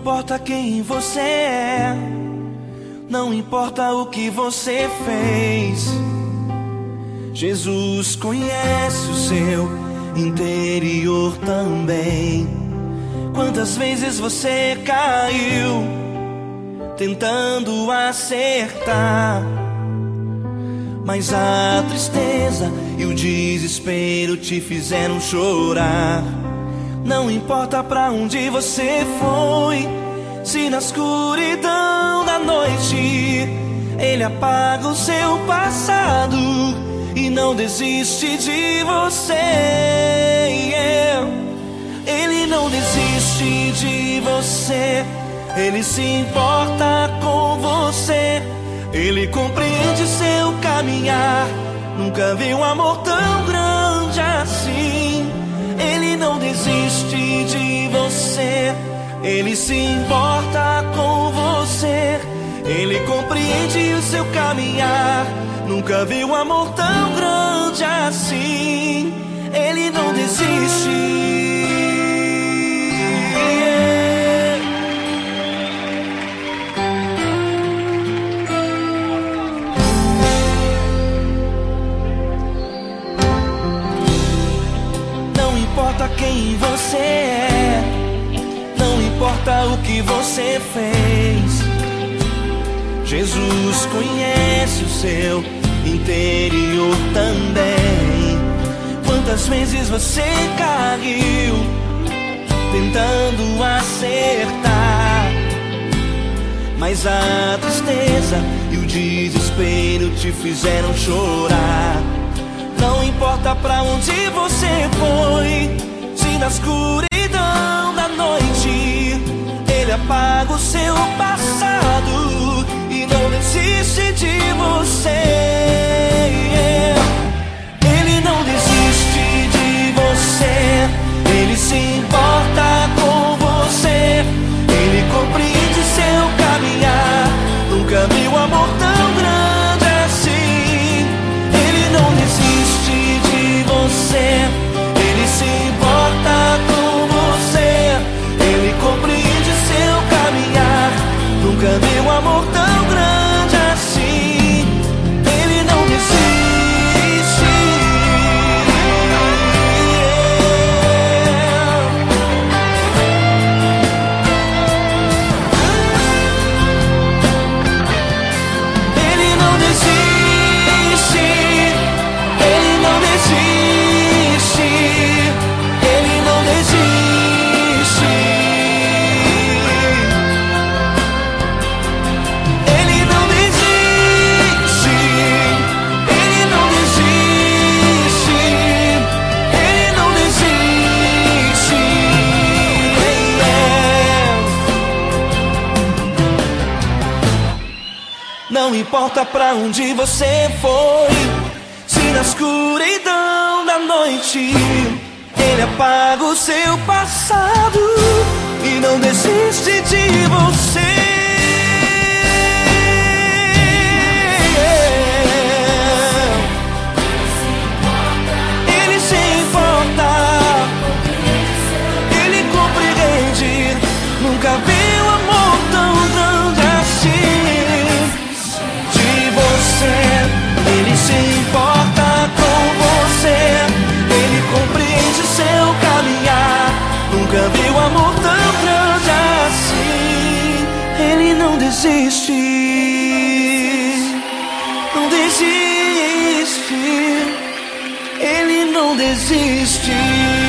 importa quem você é, não importa o que você fez, Jesus conhece o seu interior também. Quantas vezes você caiu tentando acertar, mas a tristeza e o desespero te fizeram chorar. Não importa pra onde você foi, se na escuridão da noite Ele apaga o seu passado e não desiste de você. Ele não desiste de você, Ele se importa com você, Ele compreende seu caminhar. Nunca vi um amor tão grande assim. Ele não desiste de você, Ele se importa com você, Ele compreende o seu caminhar. Nunca vi um amor tão grande assim. Ele não desiste. Não importa quem você é, não importa o que você fez, Jesus conhece o seu interior também. Quantas vezes você caiu tentando acertar, mas a tristeza e o desespero te fizeram chorar. Não importa pra onde você foi, se na escuridão da noite Ele apaga o seu passado e não desiste de você. Ele não desiste de você, Ele se importa com você, Ele compreende seu caminhar. Nunca vi um amor tão grande assim. Ele não desiste de você, Ele se importa com você, Ele compreende seu caminhar. Nunca vi um amor tão grande assim. Ele não desiste. Ele não desiste. Ele não desiste. Ele não desiste. Ele não desiste. Ele não desiste. Ele não desiste. Não importa pra onde você foi, se na escuridão da noite Ele apaga o seu passado e não desiste de você. Ele se importa, Ele compreende. Nunca vi um amor tão grande assim. De você, Ele se importa com você, Ele compreende seu caminhar. Nunca vi um amor tão grande assim. Ele não desiste, não desiste. Ele não desiste.